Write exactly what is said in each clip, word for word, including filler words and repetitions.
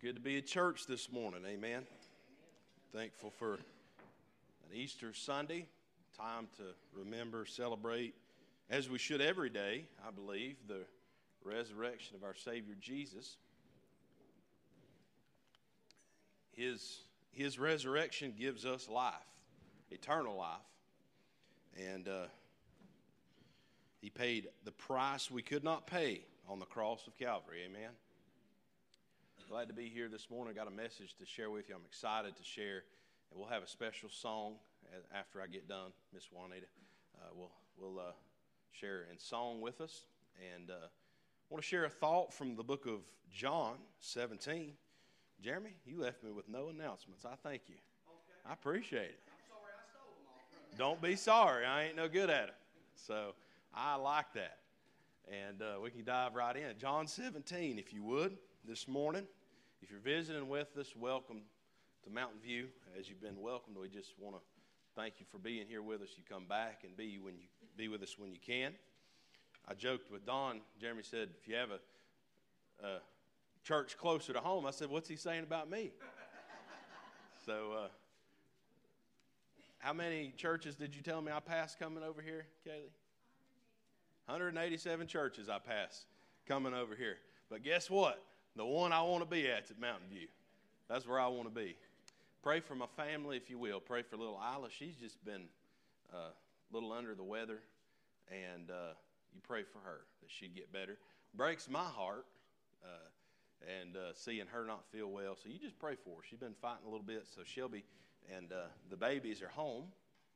Good to be at church this morning, amen. Thankful for an Easter Sunday, time to remember, celebrate, as we should every day, I believe, the resurrection of our Savior Jesus. His, his resurrection gives us life, eternal life, and uh, He paid the price we could not pay on the cross of Calvary, amen. Glad to be here this morning. I got a message to share with you. I'm excited to share, and we'll have a special song after I get done. Miss Juanita uh, will will uh, share in song with us, and uh, I want to share a thought from the book of John seventeen. Jeremy, you left me with no announcements. I thank you. Okay. I appreciate it. I'm sorry I stole them all from you. Don't be sorry. I ain't no good at it. So I like that, and uh, we can dive right in. John seventeen, if you would, this morning. If you're visiting with us, welcome to Mountain View. As you've been welcomed, we just want to thank you for being here with us. You come back and be when you be with us when you can. I joked with Don. Jeremy said, if you have a, a church closer to home, I said, what's he saying about me? so, uh, how many churches did you tell me I passed coming over here, Kaylee? one hundred eighty-seven churches I passed coming over here. But guess what? The one I want to be at is at Mountain View. That's where I want to be. Pray for my family, if you will. Pray for little Isla. She's just been uh, a little under the weather, and uh, you pray for her that she'd get better. Breaks my heart, uh, and uh, seeing her not feel well. So you just pray for her. She's been fighting a little bit, so she'll be, and uh, the babies are home,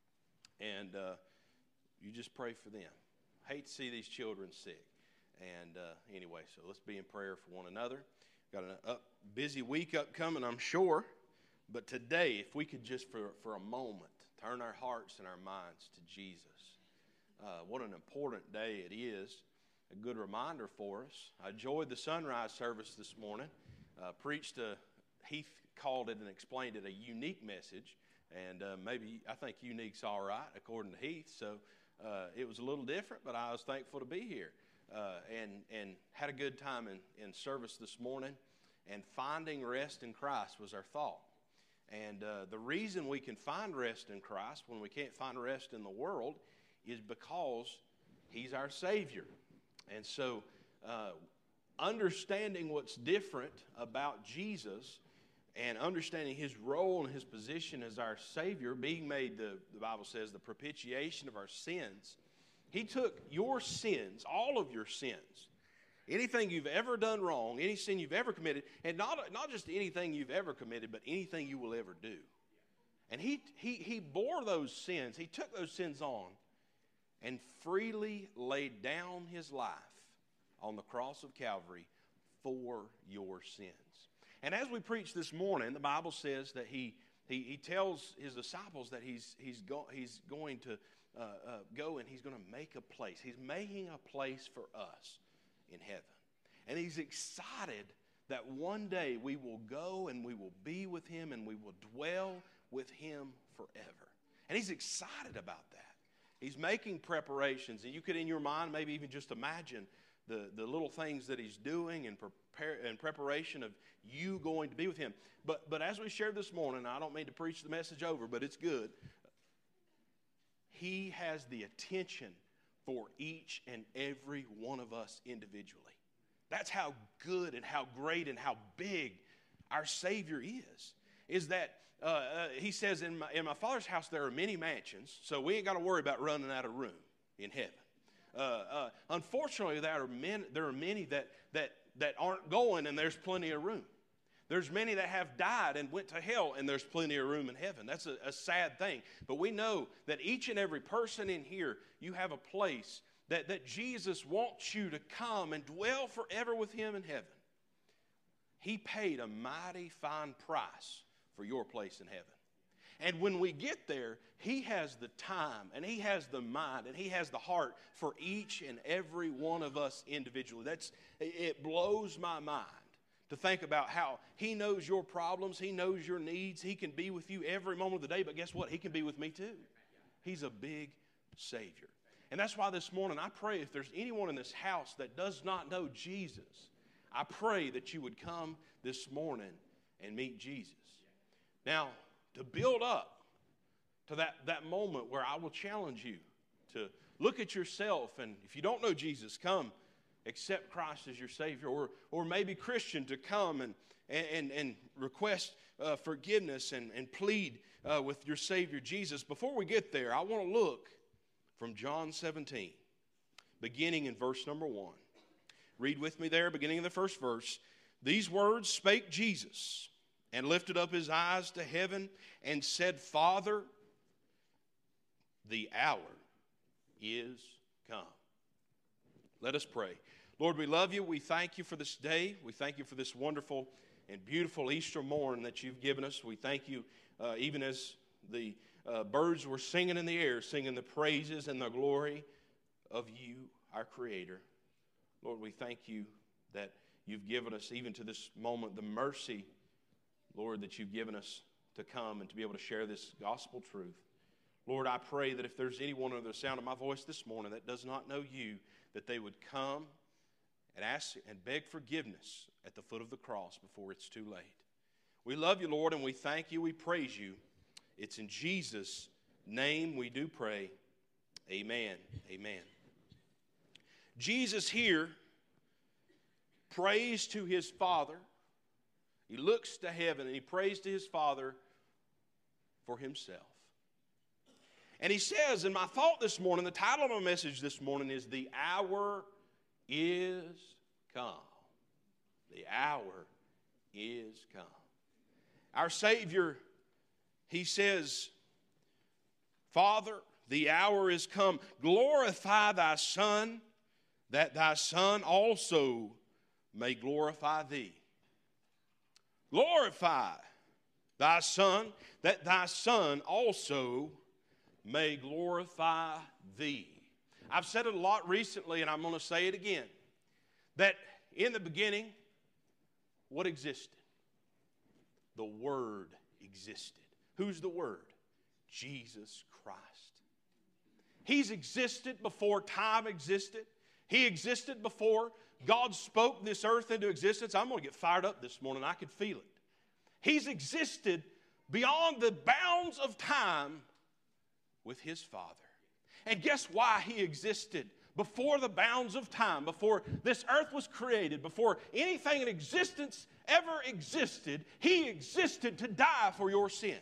and uh, you just pray for them. Hate to see these children sick. And uh, anyway, so let's be in prayer for one another. Got a up, busy week upcoming, I'm sure. But today, if we could just for, for a moment turn our hearts and our minds to Jesus. Uh, what an important day it is. A good reminder for us. I enjoyed the sunrise service this morning. Uh, preached a, Heath called it and explained it a unique message. And uh, maybe, I think unique's all right, according to Heath. So uh, it was a little different, but I was thankful to be here. Uh, and and had a good time in, in service this morning. And finding rest in Christ was our thought. And uh, the reason we can find rest in Christ when we can't find rest in the world is because He's our Savior. And so uh, understanding what's different about Jesus and understanding His role and His position as our Savior, being made, the, the Bible says, the propitiation of our sins. He took your sins, all of your sins, anything you've ever done wrong, any sin you've ever committed, and not, not just anything you've ever committed, but anything you will ever do. And he, he, he bore those sins. He took those sins on and freely laid down His life on the cross of Calvary for your sins. And as we preach this morning, the Bible says that He, he, he tells His disciples that He's, he's, go, he's going to Uh, uh, go and He's going to make a place. He's making a place for us in heaven. And He's excited that one day we will go and we will be with Him and we will dwell with Him forever. And He's excited about that. He's making preparations. And you could in your mind maybe even just imagine the, the little things that He's doing in, prepare, in preparation of you going to be with Him. But, but as we shared this morning, I don't mean to preach the message over, but it's good. He has the attention for each and every one of us individually. That's how good and how great and how big our Savior is. Is that uh, uh, He says, in my, in my Father's house there are many mansions, so we ain't got to worry about running out of room in heaven. Uh, uh, unfortunately, there are, men, there are many that, that, that aren't going, and there's plenty of room. There's many that have died and went to hell, and there's plenty of room in heaven. That's a, a sad thing. But we know that each and every person in here, you have a place that, that Jesus wants you to come and dwell forever with Him in heaven. He paid a mighty fine price for your place in heaven. And when we get there, He has the time, and He has the mind, and He has the heart for each and every one of us individually. That's, it blows my mind to think about how He knows your problems, He knows your needs, He can be with you every moment of the day, but guess what? He can be with me too. He's a big Savior. And that's why this morning I pray if there's anyone in this house that does not know Jesus, I pray that you would come this morning and meet Jesus. Now, to build up to that, that moment where I will challenge you to look at yourself, and if you don't know Jesus, come accept Christ as your Savior, or, or maybe Christian to come and, and, and request uh, forgiveness and, and plead uh, with your Savior Jesus. Before we get there, I want to look from John seventeen, beginning in verse number one. Read with me there, beginning in the first verse. These words spake Jesus, and lifted up his eyes to heaven, and said, Father, the hour is come. Let us pray. Lord, we love you. We thank you for this day. We thank you for this wonderful and beautiful Easter morn that you've given us. We thank you uh, even as the uh, birds were singing in the air, singing the praises and the glory of you, our Creator. Lord, we thank you that you've given us, even to this moment, the mercy, Lord, that you've given us to come and to be able to share this gospel truth. Lord, I pray that if there's anyone under the sound of my voice this morning that does not know you, that they would come and ask and beg forgiveness at the foot of the cross before it's too late. We love you, Lord, and we thank you. We praise you. It's in Jesus' name we do pray. Amen. Amen. Jesus here prays to his Father. He looks to heaven and he prays to his Father for himself. And he says, and my thought this morning, the title of my message this morning is The Hour is Come. The hour is come. Our Savior, he says, Father, the hour is come. Glorify thy Son, that thy Son also may glorify thee. Glorify thy Son, that thy Son also may glorify thee. I've said it a lot recently, and I'm going to say it again, that in the beginning, what existed? The Word existed. Who's the Word? Jesus Christ. He's existed before time existed. He existed before God spoke this earth into existence. I'm going to get fired up this morning. I could feel it. He's existed beyond the bounds of time with his Father. And guess why he existed before the bounds of time, before this earth was created, before anything in existence ever existed? He existed to die for your sins.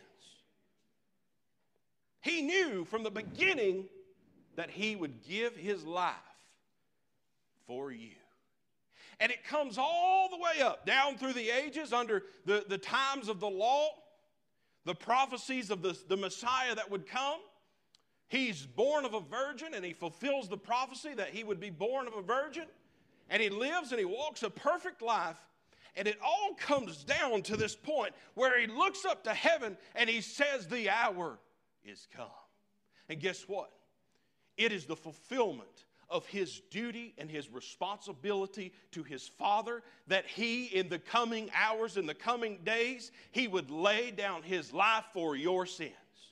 He knew from the beginning that he would give his life for you. And it comes all the way up, down through the ages, under the, the times of the law, the prophecies of the, the Messiah that would come. He's born of a virgin, and he fulfills the prophecy that he would be born of a virgin. And he lives and he walks a perfect life. And it all comes down to this point where he looks up to heaven and he says, the hour is come. And guess what? It is the fulfillment of his duty and his responsibility to his Father that he, in the coming hours, in the coming days, he would lay down his life for your sins.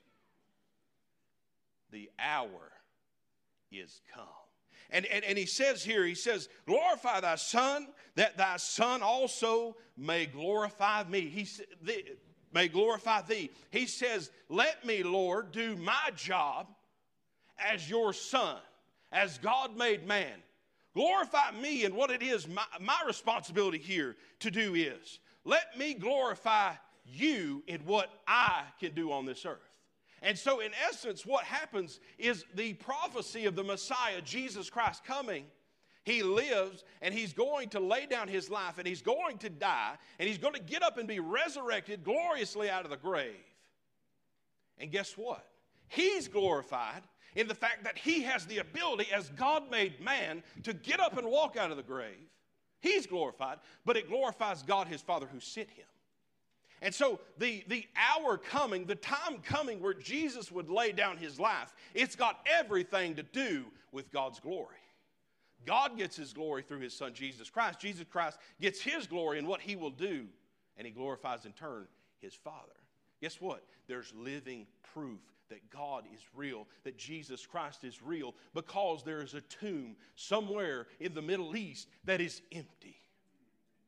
The hour is come. And, and, and he says here, he says, glorify thy Son, that thy Son also may glorify me. He the, may glorify thee. He says, let me, Lord, do my job as your Son, as God made man. Glorify me, and what it is, my, my responsibility here to do is, let me glorify you in what I can do on this earth. And so in essence, what happens is the prophecy of the Messiah, Jesus Christ, coming. He lives, and he's going to lay down his life, and he's going to die, and he's going to get up and be resurrected gloriously out of the grave. And guess what? He's glorified in the fact that he has the ability, as God made man, to get up and walk out of the grave. He's glorified, but it glorifies God, his Father, who sent him. And so the, the hour coming, the time coming where Jesus would lay down his life, it's got everything to do with God's glory. God gets his glory through his Son, Jesus Christ. Jesus Christ gets his glory in what he will do, and he glorifies in turn his Father. Guess what? There's living proof that God is real, that Jesus Christ is real, because there is a tomb somewhere in the Middle East that is empty.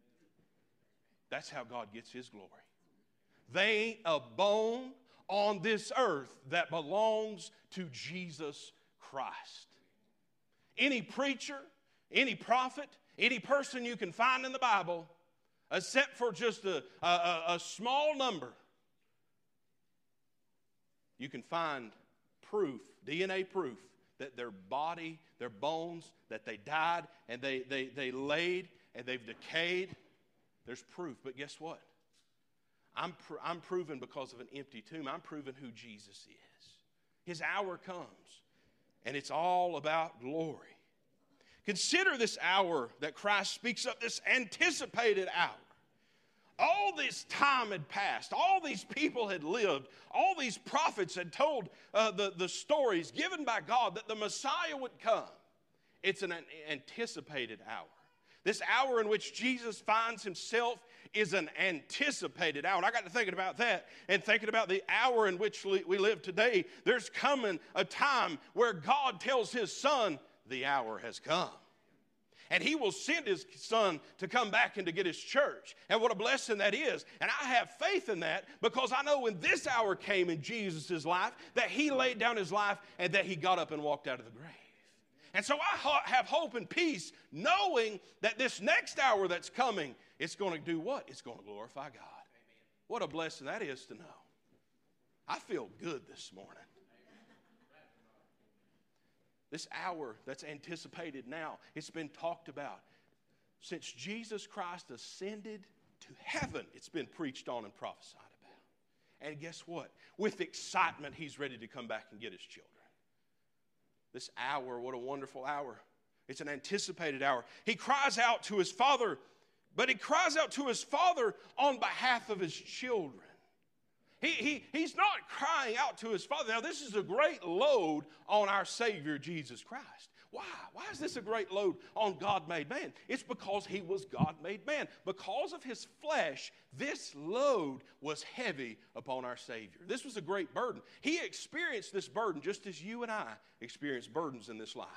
That's how God gets his glory. They ain't a bone on this earth that belongs to Jesus Christ. Any preacher, any prophet, any person you can find in the Bible, except for just a, a, a small number, you can find proof, D N A proof, that their body, their bones, that they died and they, they, they laid and they've decayed. There's proof. But guess what? I'm, pr- I'm proven because of an empty tomb. I'm proven who Jesus is. His hour comes, and it's all about glory. Consider this hour that Christ speaks of, this anticipated hour. All this time had passed. All these people had lived. All these prophets had told uh, the, the stories given by God that the Messiah would come. It's an anticipated hour. This hour in which Jesus finds himself is an anticipated hour. And I got to thinking about that and thinking about the hour in which we live today. There's coming a time where God tells his son, the hour has come. And he will send his son to come back and to get his church. And what a blessing that is. And I have faith in that because I know when this hour came in Jesus' life that he laid down his life and that he got up and walked out of the grave. And so I have hope and peace knowing that this next hour that's coming, it's going to do what? It's going to glorify God. Amen. What a blessing that is to know. I feel good this morning. This hour that's anticipated now, it's been talked about. Since Jesus Christ ascended to heaven, it's been preached on and prophesied about. And guess what? With excitement, he's ready to come back and get his children. This hour, what a wonderful hour. It's an anticipated hour. He cries out to his Father, but he cries out to his Father on behalf of his children. He, he, he's not crying out to his Father. Now, this is a great load on our Savior, Jesus Christ. Why? Why is this a great load on God-made man? It's because he was God-made man. Because of his flesh, this load was heavy upon our Savior. This was a great burden. He experienced this burden just as you and I experience burdens in this life.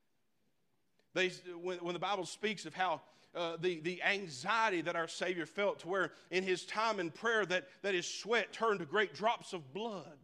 They, when, when the Bible speaks of how Uh, the, the anxiety that our Savior felt to where in his time in prayer that, that his sweat turned to great drops of blood.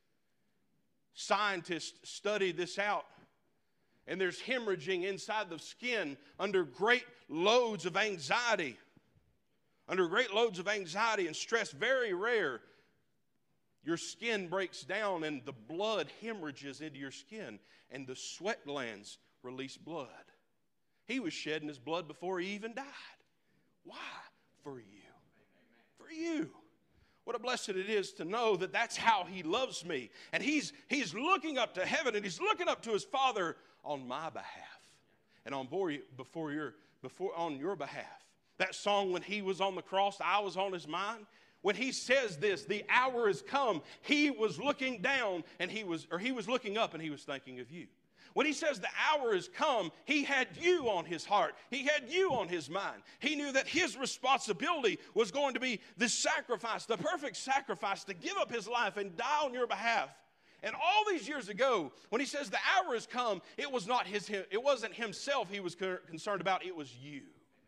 Scientists study this out, and there's hemorrhaging inside the skin under great loads of anxiety. Under great loads of anxiety and stress, very rare, your skin breaks down and the blood hemorrhages into your skin, and the sweat glands release blood. He was shedding his blood before he even died. Why? For you. For you. What a blessing it is to know that that's how he loves me. And he's, he's looking up to heaven and he's looking up to his Father on my behalf. And on before your, before, on your behalf. That song, when he was on the cross, I was on his mind. When he says this, the hour has come, he was looking down and he was, or he was looking up and he was thinking of you. When he says the hour has come, he had you on his heart. He had you on his mind. He knew that his responsibility was going to be the sacrifice, the perfect sacrifice to give up his life and die on your behalf. And all these years ago, when he says the hour has come, it was not his, it wasn't himself he was concerned about, it was you.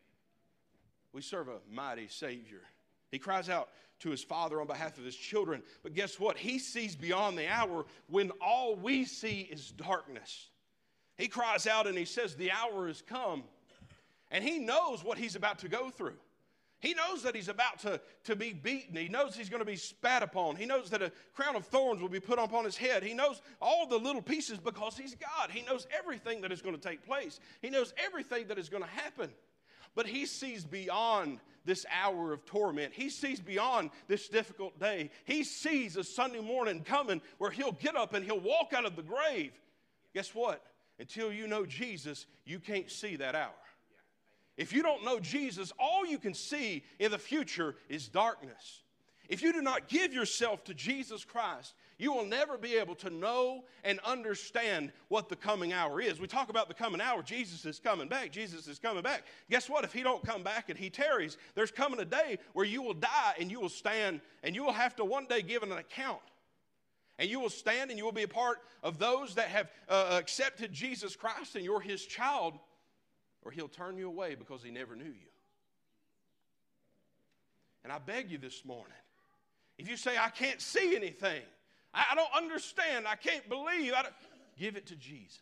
We serve a mighty Savior. He cries out to his Father on behalf of his children. But guess what? He sees beyond the hour when all we see is darkness. He cries out and he says, the hour has come. And he knows what he's about to go through. He knows that he's about to, to be beaten. He knows he's going to be spat upon. He knows that a crown of thorns will be put upon his head. He knows all the little pieces because he's God. He knows everything that is going to take place. He knows everything that is going to happen. But he sees beyond this hour of torment. He sees beyond this difficult day. He sees a Sunday morning coming where he'll get up and he'll walk out of the grave. Guess what? Until you know Jesus, you can't see that hour. If you don't know Jesus, all you can see in the future is darkness. If you do not give yourself to Jesus Christ, you will never be able to know and understand what the coming hour is. We talk about the coming hour. Jesus is coming back. Jesus is coming back. Guess what? If he don't come back and he tarries, there's coming a day where you will die and you will stand and you will have to one day give an account. And you will stand and you will be a part of those that have uh, accepted Jesus Christ and you're his child, or he'll turn you away because he never knew you. And I beg you this morning, if you say, I can't see anything, I, I don't understand, I can't believe, I don't, give it to Jesus.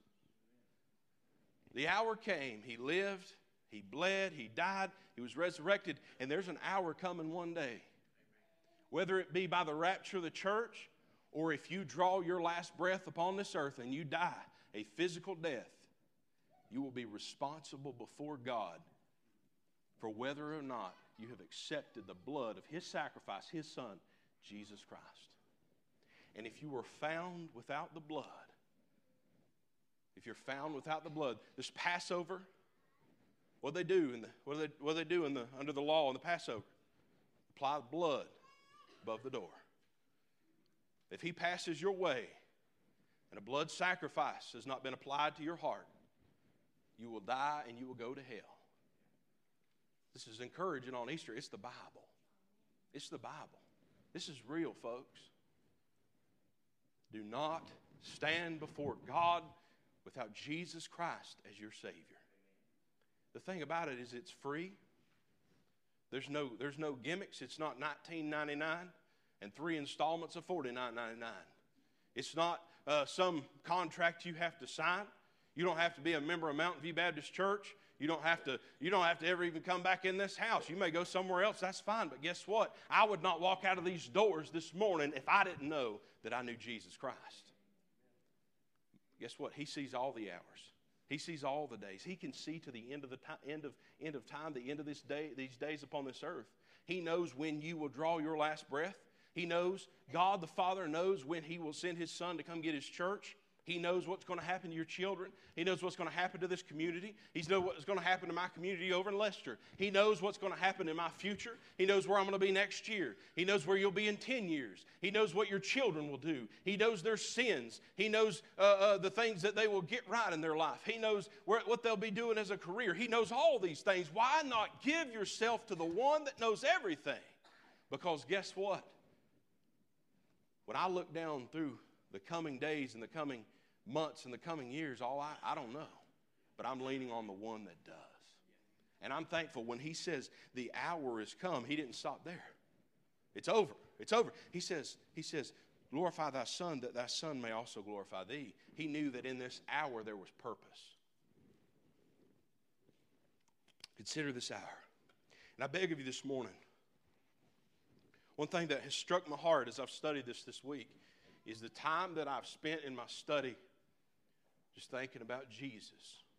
The hour came, he lived, he bled, he died, he was resurrected, and there's an hour coming one day. Whether it be by the rapture of the church, or if you draw your last breath upon this earth and you die a physical death, you will be responsible before God for whether or not you have accepted the blood of his sacrifice, his Son, Jesus Christ. And if you were found without the blood, if you're found without the blood, this Passover, what do they do in the what do they what do they do in the under the law in the Passover? Apply blood above the door. If he passes your way and a blood sacrifice has not been applied to your heart, you will die and you will go to hell. This is encouraging on Easter. It's the Bible. It's the Bible. This is real, folks. Do not stand before God without Jesus Christ as your Savior. The thing about it is it's free. There's no, there's no gimmicks. It's not nineteen ninety-nine and three installments of forty-nine ninety-nine. It's not uh, some contract you have to sign. You don't have to be a member of Mountain View Baptist Church. You don't have to, you don't have to ever even come back in this house. You may go somewhere else. That's fine. But guess what? I would not walk out of these doors this morning if I didn't know that I knew Jesus Christ. Guess what? He sees all the hours. He sees all the days. He can see to the end of the time, end of end of time, the end of this day, these days upon this earth. He knows when you will draw your last breath. He knows, God the Father knows when he will send his Son to come get his church. He knows what's going to happen to your children. He knows what's going to happen to this community. He knows what's going to happen to my community over in Leicester. He knows what's going to happen in my future. He knows where I'm going to be next year. He knows where you'll be in ten years. He knows what your children will do. He knows their sins. He knows uh, uh, the things that they will get right in their life. He knows where, what they'll be doing as a career. He knows all these things. Why not give yourself to the one that knows everything? Because guess what? When I look down through the coming days and the coming months and the coming years, all I, I don't know. But I'm leaning on the one that does. And I'm thankful when he says the hour is come, he didn't stop there. It's over. It's over. He says, he says, glorify thy Son, that thy Son may also glorify thee. He knew that in this hour there was purpose. Consider this hour. And I beg of you this morning, one thing that has struck my heart as I've studied this this week is the time that I've spent in my study just thinking about Jesus.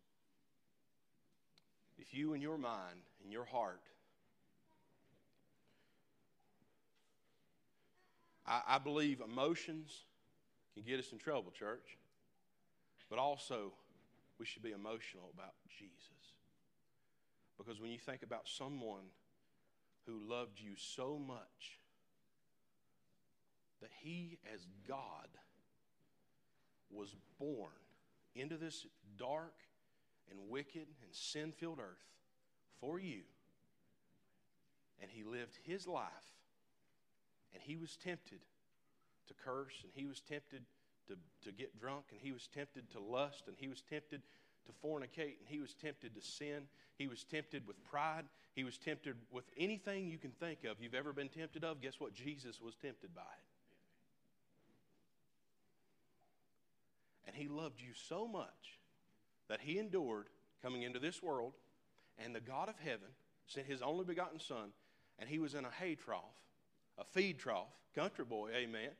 If you in your mind, in your heart, I, I believe emotions can get us in trouble, church. But also, we should be emotional about Jesus. Because when you think about someone who loved you so much that he, as God, was born into this dark and wicked and sin-filled earth for you. And he lived his life. And he was tempted to curse. And he was tempted to, to get drunk. And he was tempted to lust. And he was tempted to fornicate. And he was tempted to sin. He was tempted with pride. He was tempted with anything you can think of you've ever been tempted of. Guess what? Jesus was tempted by it. And he loved you so much that he endured coming into this world, and the God of heaven sent his only begotten Son, and he was in a hay trough, a feed trough, country boy, amen,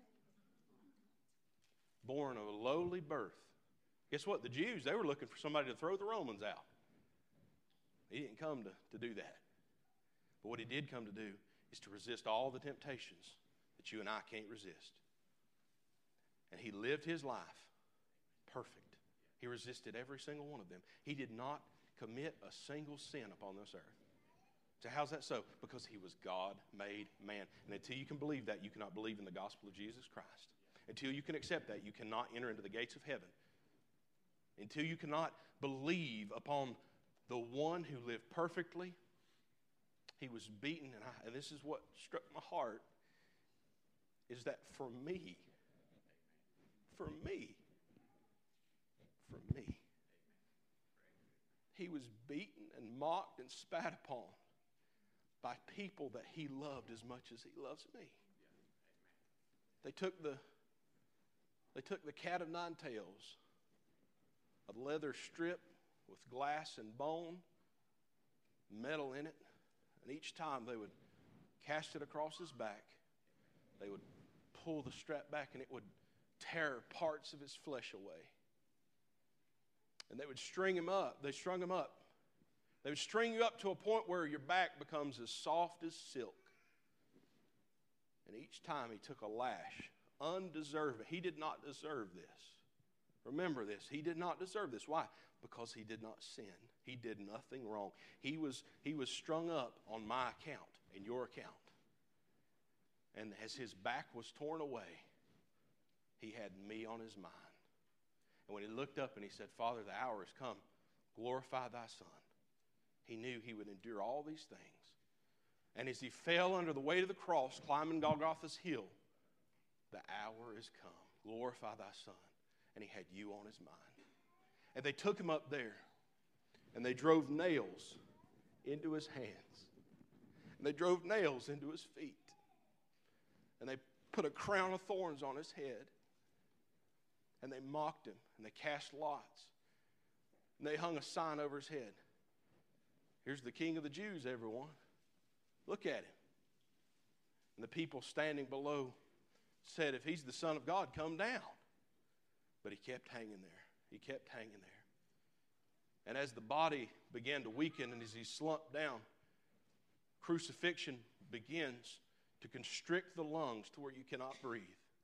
born of a lowly birth. Guess what? The Jews, they were looking for somebody to throw the Romans out. He didn't come to, to do that. But what he did come to do is to resist all the temptations that you and I can't resist. And he lived his life perfect. He resisted every single one of them. He did not commit a single sin upon this earth. So how's that so? Because he was God-made man. And until you can believe that, you cannot believe in the gospel of Jesus Christ. Until you can accept that, you cannot enter into the gates of heaven. Until you cannot believe upon the one who lived perfectly. He was beaten, and, I, and this is what struck my heart, is that for me, for me, for me, he was beaten and mocked and spat upon by people that he loved as much as he loves me. They took the, they took the cat of nine tails, a leather strip with glass and bone, metal in it, and each time they would cast it across his back, they would pull the strap back and it would tear parts of his flesh away. And they would string him up. They strung him up. They would string you up to a point where your back becomes as soft as silk. And each time he took a lash, undeserved. He did not deserve this. Remember this. He did not deserve this. Why? Because he did not sin. He did nothing wrong. He was, he was strung up on my account and your account. And as his back was torn away, he had me on his mind. And when he looked up and he said, Father, the hour has come. Glorify thy Son. He knew he would endure all these things. And as he fell under the weight of the cross, climbing Golgotha's hill, the hour is come. Glorify thy Son. And he had you on his mind. And they took him up there, and they drove nails into his hands. And they drove nails into his feet. And they put a crown of thorns on his head. And they mocked him, and they cast lots. And they hung a sign over his head. Here's the King of the Jews, everyone. Look at him. And the people standing below said, if he's the Son of God, come down. But he kept hanging there. He kept hanging there. And as the body began to weaken and as he slumped down, crucifixion begins to constrict the lungs to where you cannot breathe.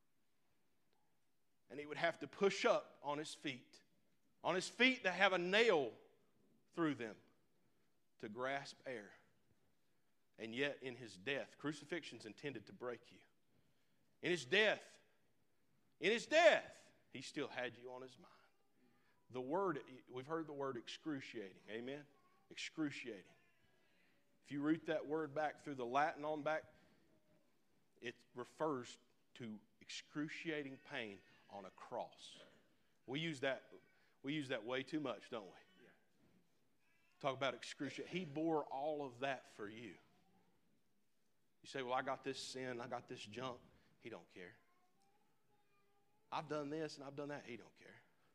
And he would have to push up on his feet. On his feet that have a nail through them to grasp air. And yet in his death, crucifixion's intended to break you. In his death, in his death, he still had you on his mind. The word, we've heard the word excruciating. Amen? Excruciating. If you root that word back through the Latin on back, it refers to excruciating pain on a cross. We use that, we use that way too much, don't we? Talk about excruciating. He bore all of that for you. You say, well, I got this sin, I got this junk. He don't care. I've done this and I've done that. He don't care.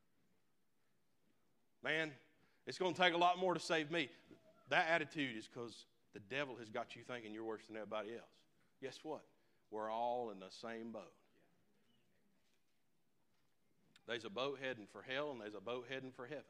Man, it's going to take a lot more to save me. That attitude is because the devil has got you thinking you're worse than everybody else. Guess what? We're all in the same boat. There's a boat heading for hell and there's a boat heading for heaven.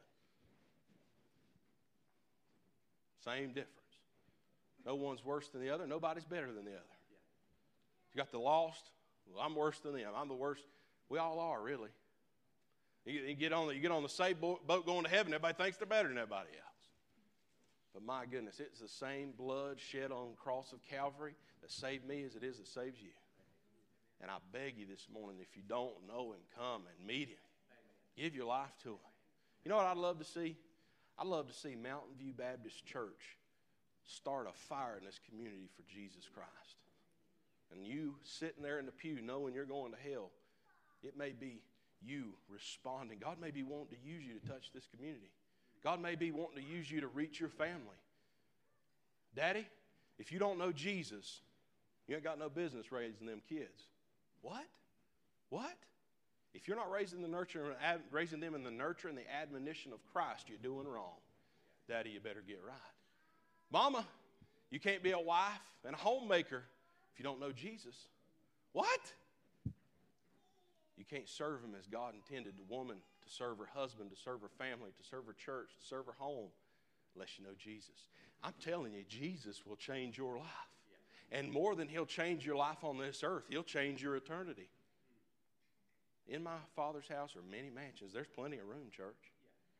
Same difference. No one's worse than the other. Nobody's better than the other. You got the lost. Well, I'm worse than them. I'm the worst. We all are, really. You, you get on the, you get on the same boat going to heaven, everybody thinks they're better than everybody else. But my goodness, it's the same blood shed on the cross of Calvary that saved me as it is that saves you. And I beg you this morning, if you don't know him, come and meet him. Give your life to him. You know what I'd love to see? I'd love to see Mountain View Baptist Church start a fire in this community for Jesus Christ. And you sitting there in the pew knowing you're going to hell, it may be you responding. God may be wanting to use you to touch this community. God may be wanting to use you to reach your family. Daddy, if you don't know Jesus, you ain't got no business raising them kids. What? What? If you're not raising the nurture, raising them in the nurture and the admonition of Christ, you're doing wrong. Daddy, you better get right. Mama, you can't be a wife and a homemaker if you don't know Jesus. What? You can't serve him as God intended the woman to serve her husband, to serve her family, to serve her church, to serve her home, unless you know Jesus. I'm telling you, Jesus will change your life. And more than he'll change your life on this earth, he'll change your eternity. In my Father's house are many mansions. There's plenty of room, church.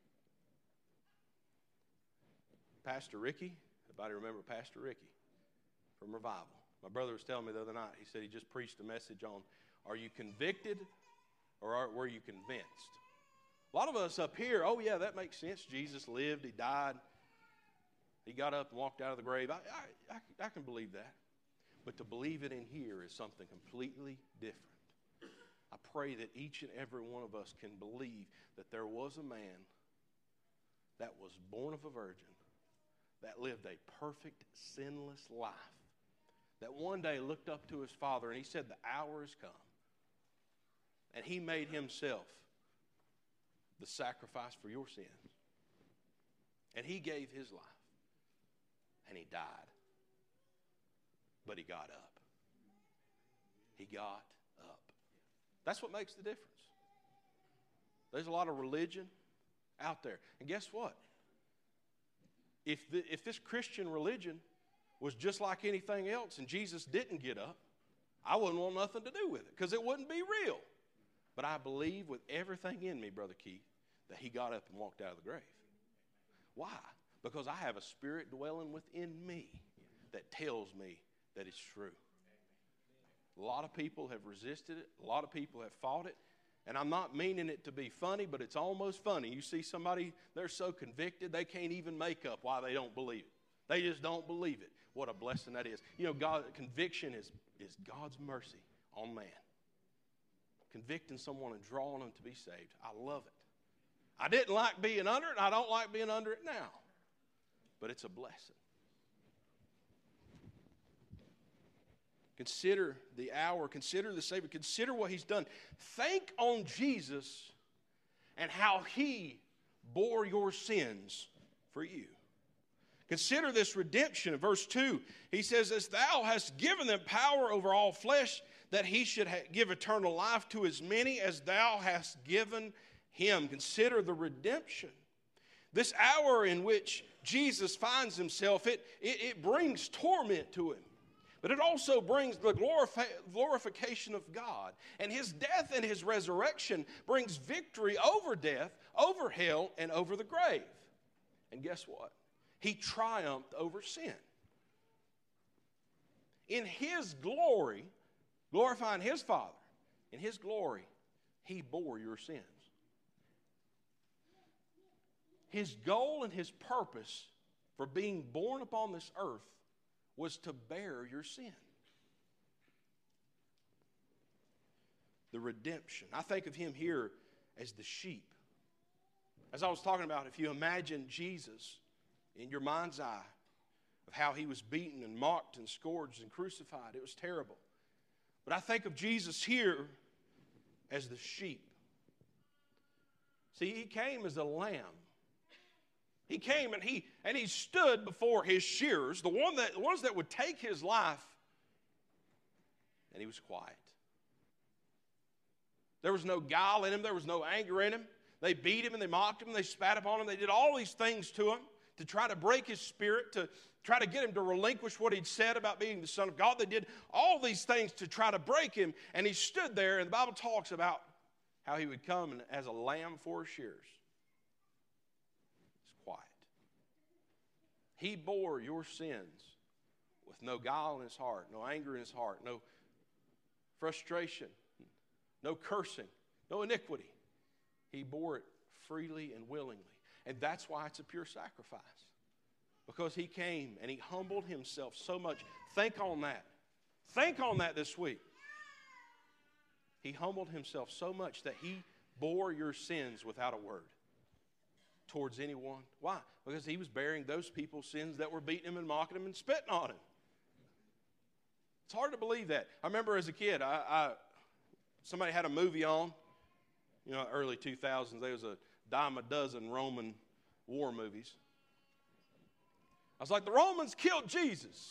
Pastor Ricky, everybody remember Pastor Ricky from Revival? My brother was telling me the other night, he said he just preached a message on, are you convicted or are, were you convinced? A lot of us up here, oh yeah, that makes sense. Jesus lived, he died, he got up and walked out of the grave. I, I, I, I can believe that. But to believe it in here is something completely different. I pray that each and every one of us can believe that there was a man that was born of a virgin, that lived a perfect, sinless life, that one day looked up to his Father and he said, the hour has come. And he made himself the sacrifice for your sins. And he gave his life. And he died. But he got up. He got up. That's what makes the difference. There's a lot of religion out there. And guess what? If, the, if this Christian religion was just like anything else and Jesus didn't get up, I wouldn't want nothing to do with it because it wouldn't be real. But I believe with everything in me, Brother Keith, that he got up and walked out of the grave. Why? Because I have a spirit dwelling within me that tells me that it's true. A lot of people have resisted it. A lot of people have fought it. And I'm not meaning it to be funny, but it's almost funny. You see somebody, they're so convicted, they can't even make up why they don't believe it. They just don't believe it. What a blessing that is. You know, God, conviction is, is God's mercy on man. Convicting someone and drawing them to be saved. I love it. I didn't like being under it, and I don't like being under it now. But it's a blessing. Consider the hour. Consider the Savior. Consider what he's done. Think on Jesus and how he bore your sins for you. Consider this redemption. In verse two, he says, as thou hast given them power over all flesh, that he should ha- give eternal life to as many as thou hast given him. Consider the redemption. This hour in which Jesus finds himself, it, it, it brings torment to him. But it also brings the glorifi- glorification of God. And his death and his resurrection brings victory over death, over hell, and over the grave. And guess what? He triumphed over sin. In his glory, glorifying his Father, in his glory, he bore your sins. His goal and his purpose for being born upon this earth was to bear your sin. The redemption. I think of him here as the sheep. As I was talking about, if you imagine Jesus in your mind's eye of how he was beaten and mocked and scourged and crucified, it was terrible. But I think of Jesus here as the sheep. See, he came as a lamb. He came and he and he stood before his shearers, the one that the ones that would take his life, and he was quiet. There was no guile in him, there was no anger in him. They beat him and they mocked him, they spat upon him, they did all these things to him to try to break his spirit, to try to get him to relinquish what he'd said about being the Son of God. They did all these things to try to break him, and he stood there, and the Bible talks about how he would come as a lamb for his shearers. Quiet. He bore your sins with no guile in his heart, no anger in his heart, no frustration, no cursing, no iniquity. He bore it freely and willingly. And that's why it's a pure sacrifice. Because he came and he humbled himself so much. Think on that. Think on that this week. He humbled himself so much that he bore your sins without a word towards anyone. Why? Because he was bearing those people's sins that were beating him and mocking him and spitting on him. It's hard to believe that. I remember as a kid, I, I somebody had a movie on, you know, early two thousands. There was a dime a dozen Roman war movies. I was like, the Romans killed Jesus.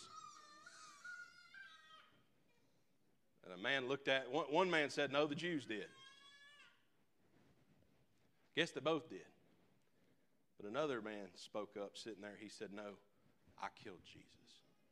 And a man looked at, one, one man said, no, the Jews did. Guess they both did. But another man spoke up sitting there. He said, no, I killed Jesus.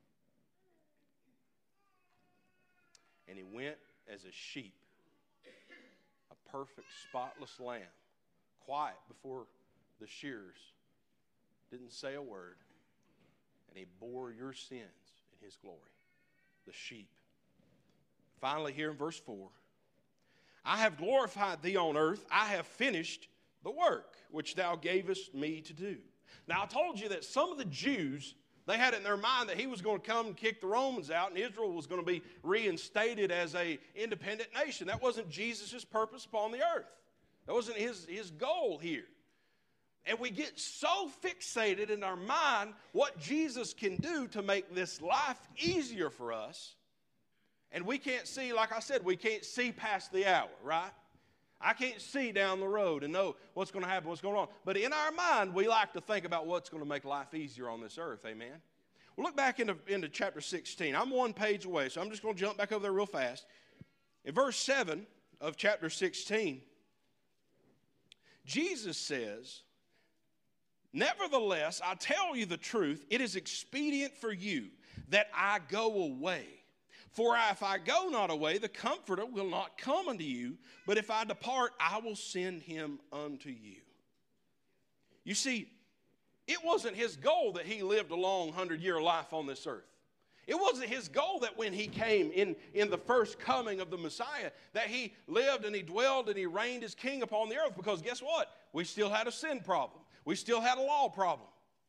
And he went as a sheep, a perfect, spotless lamb, quiet before the shearers, didn't say a word, and he bore your sins in his glory, the sheep. Finally, here in verse four, I have glorified thee on earth, I have finished the work which thou gavest me to do. Now, I told you that some of the Jews, they had it in their mind that he was going to come and kick the Romans out and Israel was going to be reinstated as an independent nation. That wasn't Jesus' purpose upon the earth. That wasn't his, his goal here. And we get so fixated in our mind what Jesus can do to make this life easier for us. And we can't see, like I said, we can't see past the hour, right? I can't see down the road and know what's going to happen, what's going on. But in our mind, we like to think about what's going to make life easier on this earth, amen? Well, look back into, into chapter sixteen. I'm one page away, so I'm just going to jump back over there real fast. In verse seven of chapter sixteen, Jesus says, "Nevertheless, I tell you the truth, it is expedient for you that I go away. For if I go not away, the Comforter will not come unto you. But if I depart, I will send him unto you." You see, it wasn't his goal that he lived a long hundred-year life on this earth. It wasn't his goal that when he came in, in the first coming of the Messiah, that he lived and he dwelled and he reigned as king upon the earth. Because guess what? We still had a sin problem. We still had a law problem.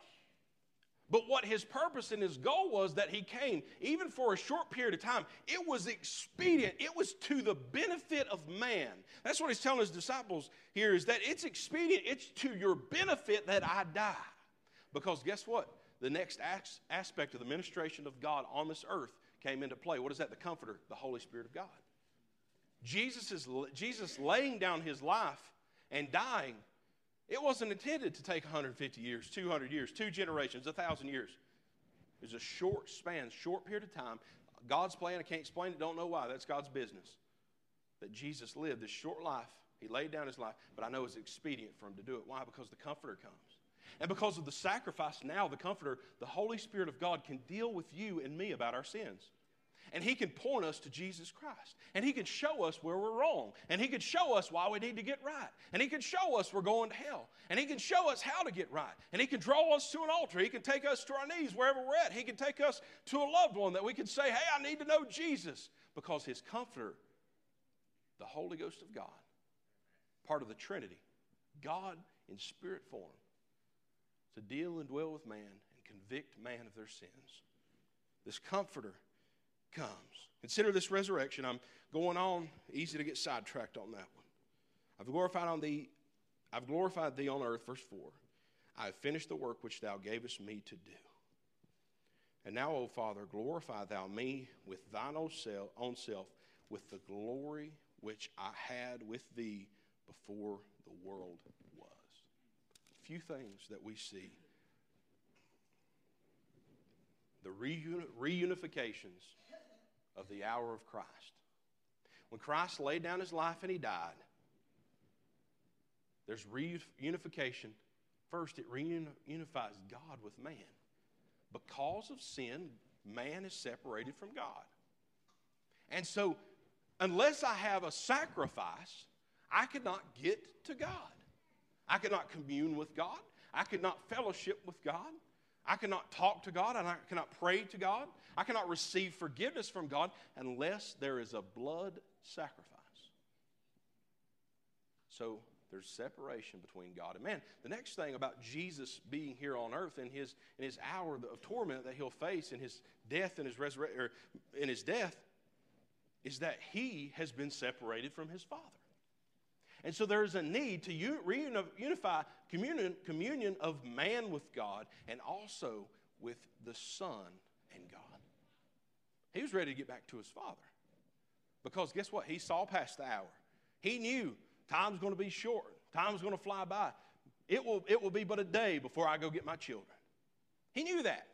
But what his purpose and his goal was that he came, even for a short period of time, it was expedient. It was to the benefit of man. That's what he's telling his disciples here, is that it's expedient. It's to your benefit that I die. Because guess what? The next aspect of the ministration of God on this earth came into play. What is that? The Comforter, the Holy Spirit of God. Jesus is Jesus laying down his life and dying. It wasn't intended to take one hundred fifty years, two hundred years, two generations, one thousand years. It was a short span, short period of time. God's plan, I can't explain it, don't know why. That's God's business. That Jesus lived this short life. He laid down his life, but I know it's expedient for him to do it. Why? Because the Comforter comes. And because of the sacrifice now, the Comforter, the Holy Spirit of God can deal with you and me about our sins. And he can point us to Jesus Christ. And he can show us where we're wrong. And he can show us why we need to get right. And he can show us we're going to hell. And he can show us how to get right. And he can draw us to an altar. He can take us to our knees wherever we're at. He can take us to a loved one that we can say, hey, I need to know Jesus. Because his Comforter, the Holy Ghost of God, part of the Trinity, God in spirit form, to deal and dwell with man and convict man of their sins. This Comforter comes. Consider this resurrection. I'm going on, easy to get sidetracked on that one. I've glorified on thee, I've glorified thee on earth, verse four. I have finished the work which thou gavest me to do. And now, O Father, glorify thou me with thine own self, own self, with the glory which I had with thee before the world was. A few things that we see. The reuni- reunifications of the hour of Christ. When Christ laid down his life and he died, there's reunification. First, it reunifies God with man. Because of sin, man is separated from God. And so, unless I have a sacrifice, I could not get to God. I could not commune with God. I could not fellowship with God. I cannot talk to God, and I cannot pray to God. I cannot receive forgiveness from God unless there is a blood sacrifice. So there's separation between God and man. The next thing about Jesus being here on earth in his in his hour of torment that he'll face in his death and his resurrection, or in his death, is that he has been separated from his Father. And so there is a need to reunify communion, communion of man with God and also with the Son and God. He was ready to get back to his Father. Because guess what? He saw past the hour. He knew time's going to be short. Time's going to fly by. It will, it will be but a day before I go get my children. He knew that.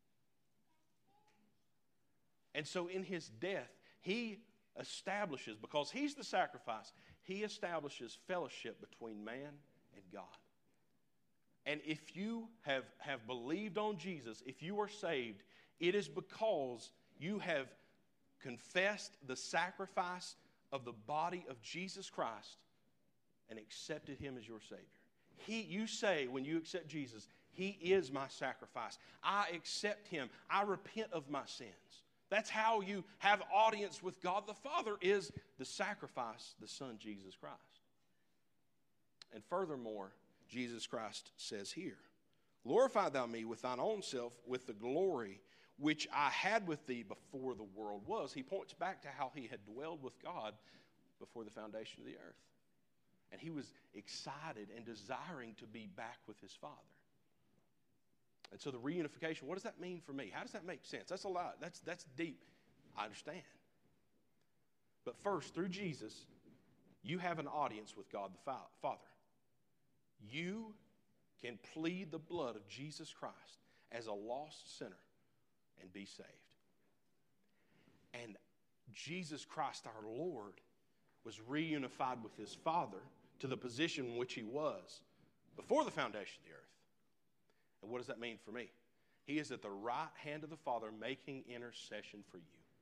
And so in his death, he establishes, because he's the sacrifice, he establishes fellowship between man and God. And if you have, have believed on Jesus, if you are saved, it is because you have confessed the sacrifice of the body of Jesus Christ and accepted him as your Savior. He, you say when you accept Jesus, he is my sacrifice. I accept him. I repent of my sins. That's how you have audience with God the Father, is the sacrifice, the Son, Jesus Christ. And furthermore, Jesus Christ says here, glorify thou me with thine own self, with the glory which I had with thee before the world was. He points back to how he had dwelled with God before the foundation of the earth. And he was excited and desiring to be back with his Father. And so the reunification, what does that mean for me? How does that make sense? That's a lot. That's, that's deep. I understand. But first, through Jesus, you have an audience with God the Father. You can plead the blood of Jesus Christ as a lost sinner and be saved. And Jesus Christ our Lord was reunified with his Father to the position in which he was before the foundation of the earth. And what does that mean for me? He is at the right hand of the Father making intercession for you.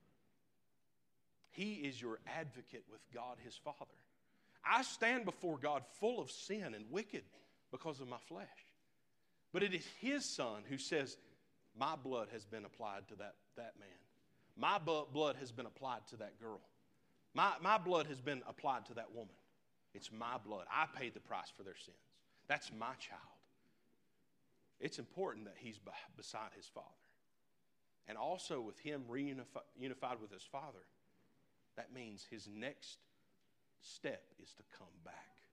He is your advocate with God his Father. I stand before God full of sin and wicked because of my flesh. But it is his Son who says, my blood has been applied to that, that man. My blood has been applied to that girl. My, my blood has been applied to that woman. It's my blood. I paid the price for their sins. That's my child. It's important that he's beside his Father. And also with him reunified with his Father, that means his next step is to come back.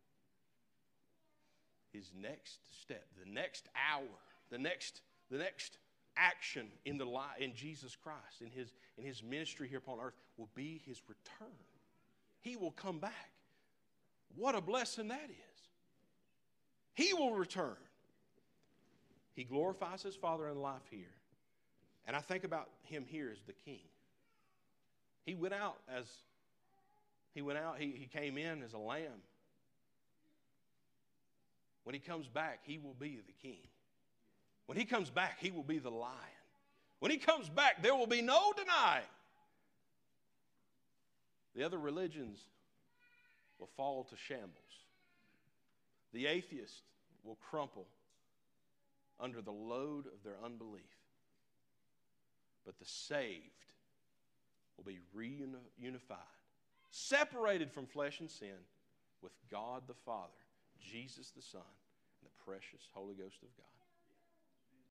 His next step, the next hour, the next, the next action in the life, in Jesus Christ, in his, in his ministry here upon earth will be his return. He will come back. What a blessing that is. He will return. He glorifies his Father in life here. And I think about him here as the king. He went out as, he went out, he, he came in as a lamb. When he comes back, he will be the king. When he comes back, he will be the lion. When he comes back, there will be no denying. The other religions will fall to shambles. The atheist will crumple under the load of their unbelief. But the saved will be reunified, separated from flesh and sin, with God the Father, Jesus the Son, and the precious Holy Ghost of God.